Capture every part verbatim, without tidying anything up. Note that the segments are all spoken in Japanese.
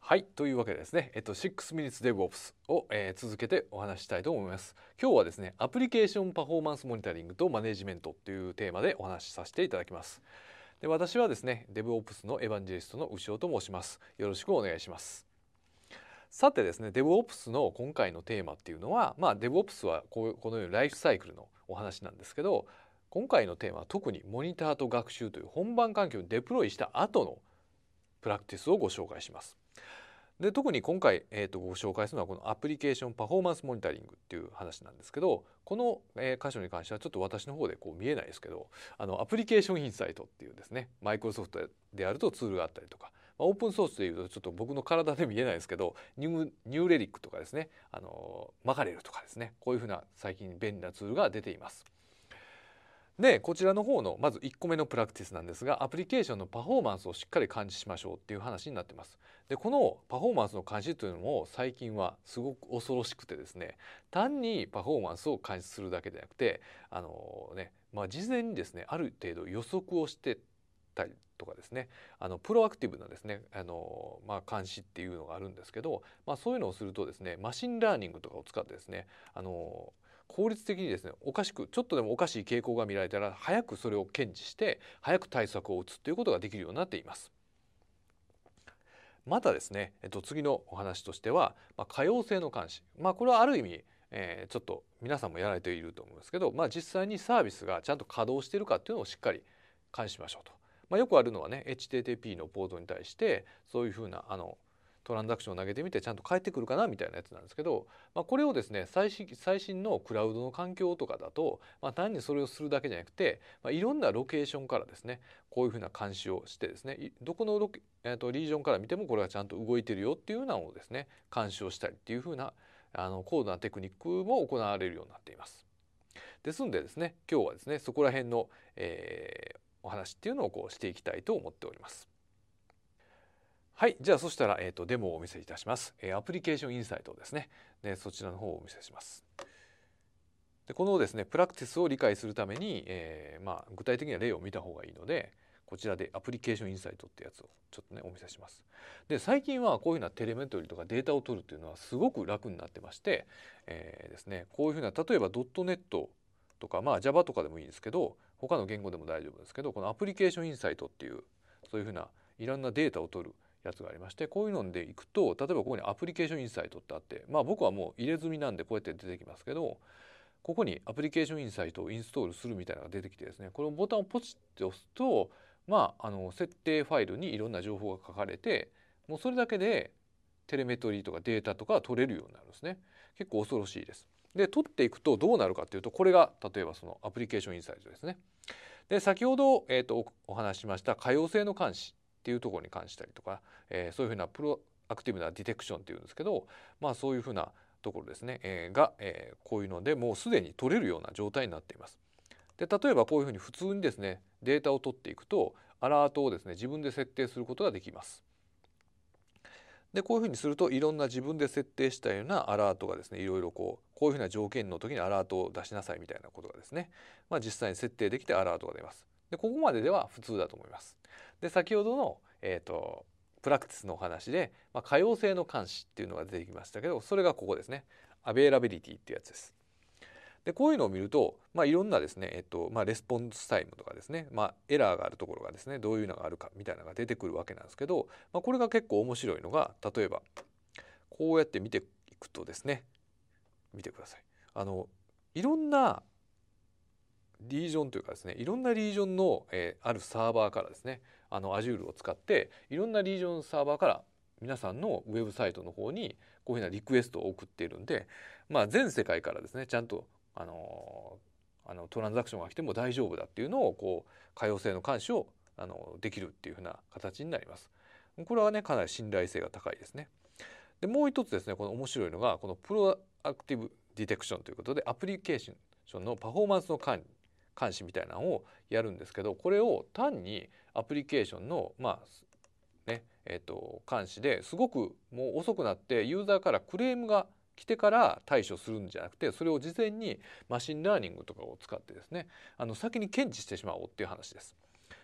はい、というわけでですね、えっと、シックス Minutes DevOps を、えー続けてお話ししたいと思います。今日はですね、アプリケーションパフォーマンスモニタリングとマネジメントというテーマでお話しさせていただきます。で、私はですね、DevOps のエヴァンジェリストの牛尾と申します。よろしくお願いします。さてですね、DevOps の今回のテーマっていうのは、まあ DevOps はこうこのようにライフサイクルのお話なんですけど、今回のテーマは特にモニターと学習という本番環境にデプロイした後のプラクティスをご紹介します。で特に今回、えー、とご紹介するのはこのアプリケーションパフォーマンスモニタリングっていう話なんですけど、この、えー箇所に関してはちょっと私の方でこう見えないですけど、あのアプリケーションインサイトっていうですね、マイクロソフトであるとツールがあったりとか、まあ、オープンソースでいうとちょっと僕の体で見えないですけど、ニューニューレリックとかですね、あのマカレルとかですね、こういうふうな最近便利なツールが出ています。でこちらの方のまずいっこめのプラクティスなんですが、アプリケーションのパフォーマンスをしっかり監視しましょうっていう話になってます。でこのパフォーマンスの監視というのも最近はすごく恐ろしくてですね、単にパフォーマンスを監視するだけでなくて、あのねまあ、事前にですねある程度予測をしてたりとかですね、あのプロアクティブなですねあの、まあ、監視っていうのがあるんですけど、まあ、そういうのをするとですね、マシンラーニングとかを使ってですね、あの効率的にですね、おかしくちょっとでもおかしい傾向が見られたら早くそれを検知して早く対策を打つということができるようになっています。またですね、えっと、次のお話としては、まあ、可用性の監視、まあ、これはある意味、えーちょっと皆さんもやられていると思うんですけど、まあ、実際にサービスがちゃんと稼働しているかっていうのをしっかり監視しましょうと。まあ、よくあるのはね エイチティーティーピー のポートに対してそういうふうなあのトランザクションを投げてみてちゃんと返ってくるかなみたいなやつなんですけど、まあ、これをですね最新最新のクラウドの環境とかだと、まあ、単にそれをするだけじゃなくて、まあ、いろんなロケーションからですねこういうふうな監視をしてですね、どこのロケ、えー、とリージョンから見てもこれがちゃんと動いてるよっていうのをですね監視をしたりっていうふうなあの高度なテクニックも行われるようになっています。ですんでですね、今日はですねそこら辺の、えーお話っていうのをこうしていきたいと思っております。はい、じゃあそしたら、えー、とデモをお見せいたします。えーアプリケーションインサイトですね。でそちらの方をお見せします。でこのですねプラクティスを理解するために、えーまあ、具体的な例を見た方がいいので、こちらでアプリケーションインサイトってやつをちょっとねお見せします。で最近はこういうふうなテレメトリとかデータを取るっていうのはすごく楽になってまして、えーですね、こういうふうな例えばドットネットとか、まあ、Java とかでもいいですけど他の言語でも大丈夫ですけど、このアプリケーションインサイトっていうそういうふうないろんなデータを取るやつがありまして、こういうのでいくと例えばここにアプリケーションインサイトってあって、まあ僕はもう入れ済みなんでこうやって出てきますけど、ここにアプリケーションインサイトをインストールするみたいなのが出てきてですね、このボタンをポチッと押すと、まあ、あの設定ファイルにいろんな情報が書かれて、もうそれだけでテレメトリーとかデータとか取れるようになるんですね。結構恐ろしいです。で取っていくとどうなるかっていうと、これが例えばそのアプリケーションインサイトですね。で先ほど、えー、とお話ししました可用性の監視っていうところに関したりとか、えーそういうふうなプロアクティブなディテクションっていうんですけど、まあそういうふうなところですね、えーが、えーこういうのでもうすでに取れるような状態になっています。で例えばこういうふうに普通にですねデータを取っていくとアラートをですね自分で設定することができます。でこういうふうにするといろんな自分で設定したようなアラートがですね、いろいろこうこういうふうな条件の時にアラートを出しなさいみたいなことがですね、まあ、実際に設定できてアラートが出ます。でここまででは普通だと思います。で先ほどの、えーと、プラクティスのお話で、まあ、可用性の監視っていうのが出てきましたけど、それがここですね。アベイラビリティっていうやつです。でこういうのを見ると、まあ、いろんなですね、えっとまあ、レスポンスタイムとかですね、まあ、エラーがあるところがですねどういうのがあるかみたいなのが出てくるわけなんですけど、まあ、これが結構面白いのが、例えばこうやって見ていくとですね、見てください。あのいろんなリージョンというかですね、いろんなリージョンの、えーあるサーバーからですね、あの Azure を使っていろんなリージョンサーバーから皆さんのウェブサイトの方にこういうふうなリクエストを送っているんで、まあ、全世界からですねちゃんとあのーあのトランザクションが来ても大丈夫だっていうのをこう可用性の監視をあのできるっていうふうな形になります。これはねかなり信頼性が高いですね。でもう一つですね、この面白いのがこのプロアクティブディテクションということで、アプリケーションのパフォーマンスの管理監視みたいなのをやるんですけど、これを単にアプリケーションのまあねえっと監視ですごくもう遅くなってユーザーからクレームが来てから対処するんじゃなくて、それを事前にマシンラーニングとかを使ってですね、あの先に検知してしまおうっていう話です。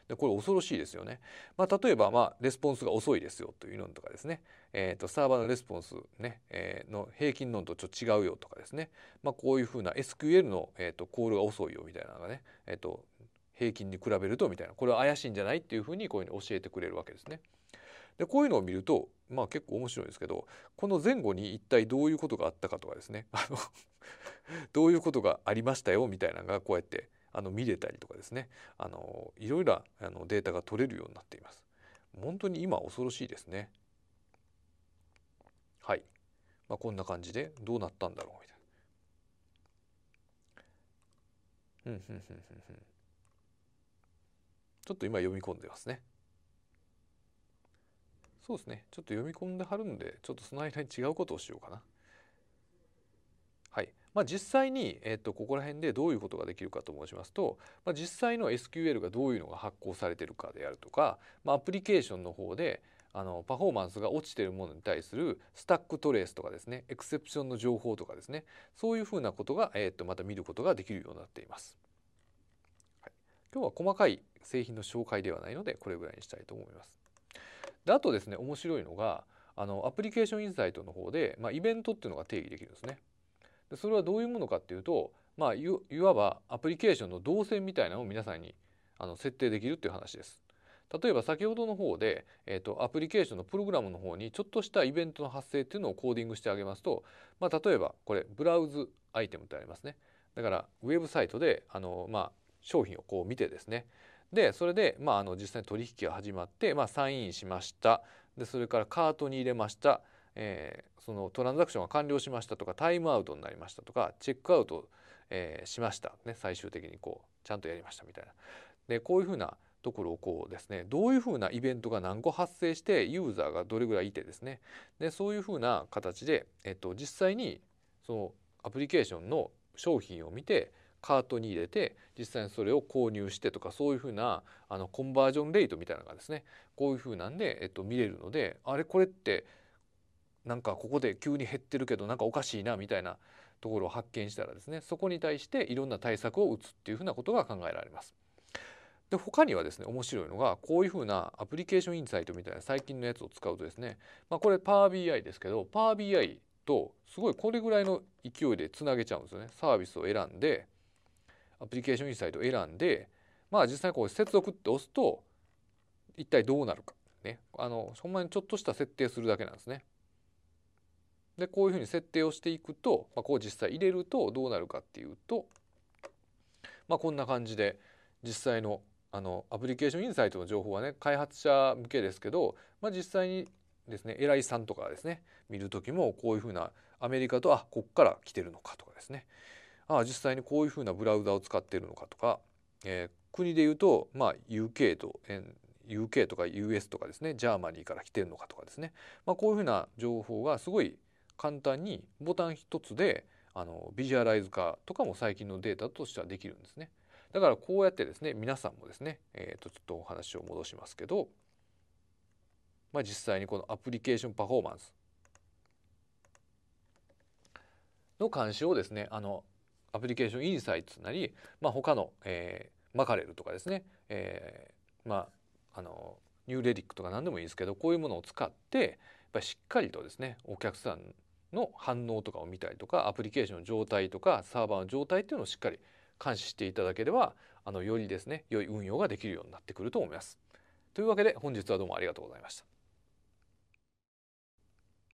でこれ恐ろしいですよね。まあ、例えば、まあ、レスポンスが遅いですよというのとかですね、えー、とサーバーのレスポンス、ねえーの平均のとちょっと違うよとかですね、まあ、こういうふうな エスキューエル の、えー、とコールが遅いよみたいなのがね、えー、と平均に比べるとみたいな、これは怪しいんじゃないっていうふうにこういうふうに教えてくれるわけですね。でこういうのを見ると、まあ、結構面白いんですけど、この前後に一体どういうことがあったかとかですねあのどういうことがありましたよみたいなのがこうやってあの見れたりとかですね、あのいろいろあのデータが取れるようになっています。本当に今恐ろしいですね。はい、まあ、こんな感じでどうなったんだろうみたいな。うんうんうんうんうん。ちょっと今読み込んでますね。そうですね。ちょっと読み込んではるんで、ちょっとその間に違うことをしようかな。はい。まあ、実際に、えっと、ここら辺でどういうことができるかと申しますと、まあ、実際の エスキューエル がどういうのが発行されているかであるとか、まあ、アプリケーションの方であのパフォーマンスが落ちているものに対するスタックトレースとかですね、エクセプションの情報とかですね、そういうふうなことが、えっと、また見ることができるようになっています。はい、今日は細かい製品の紹介ではないので、これぐらいにしたいと思います。であとですね、面白いのが、あのアプリケーションインサイトの方で、まあ、イベントっていうのが定義できるんですね。でそれはどういうものかっていうと、まあ、いいわばアプリケーションの動線みたいなのを皆さんにあの設定できるっていう話です。例えば先ほどの方で、えーと、アプリケーションのプログラムの方にちょっとしたイベントの発生っていうのをコーディングしてあげますと、まあ、例えばこれブラウズアイテムってありますね。だからウェブサイトであの、まあ、商品をこう見てですね、でそれで、まあ、あの実際に取引が始まって、まあ、サインインしました。でそれからカートに入れました。えー、そのトランザクションが完了しましたとか、タイムアウトになりましたとか、チェックアウト、えー、しました、ね、最終的にこうちゃんとやりましたみたいな。でこういうふうなところをこうですね、どういうふうなイベントが何個発生してユーザーがどれぐらいいてですね、でそういうふうな形で、えっと、実際にそのアプリケーションの商品を見てカートに入れて実際にそれを購入してとか、そういうふうなあのコンバージョンレートみたいなのがですね、こういうふうなんで、えっと、見れるので、あれこれってなんかここで急に減ってるけどなんかおかしいなみたいなところを発見したらですね、そこに対していろんな対策を打つっていうふうなことが考えられます。で他にはですね、面白いのがこういうふうなアプリケーションインサイトみたいな最近のやつを使うとですね、まあ、これ パワービーアイ ですけど、 パワービーアイ とすごいこれぐらいの勢いでつなげちゃうんですよね。サービスを選んでアプリケーションインサイトを選んで、まあ実際にこう接続って押すと一体どうなるかね、あのほんまにちょっとした設定するだけなんですね。でこういうふうに設定をしていくと、まあ、こう実際入れるとどうなるかっていうと、まあ、こんな感じで実際のあのアプリケーションインサイトの情報はね、開発者向けですけど、まあ、実際にですね、偉いさんとかですね見る時もこういうふうなアメリカと、あこっから来てるのかとかですね、あ実際にこういうふうなブラウザを使っているのかとか、えー、国でいうと、まあ、ユーケー と、えー ユーケー とか ユーエス とかですね、ジャーマニーから来てるのかとかですね、まあ、こういうふうな情報がすごい簡単にボタン一つであのビジュアライズ化とかも最近のデータとしてはできるんですね。だからこうやってですね、皆さんもですね、えー、とちょっとお話を戻しますけど、まあ、実際にこのアプリケーションパフォーマンスの監視をですね、あのアプリケーションインサイトなり、まあ、他の、えー、マカレルとかですね、えー、まああのニューレディックとか何でもいいですけど、こういうものを使ってやっぱりしっかりとですね、お客さんの反応とかを見たりとか、アプリケーションの状態とかサーバーの状態っていうのをしっかり監視していただければ、あのよりですね良い運用ができるようになってくると思います。というわけで本日はどうもありがとうございました。